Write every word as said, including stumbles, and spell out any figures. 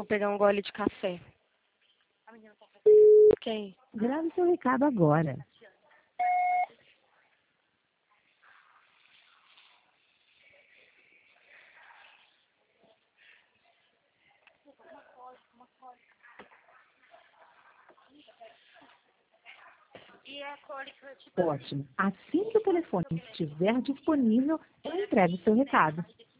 Vou pegar um gole de café. Quem? Grave seu recado agora. Ótimo. Assim que o telefone estiver disponível, eu entrego seu recado.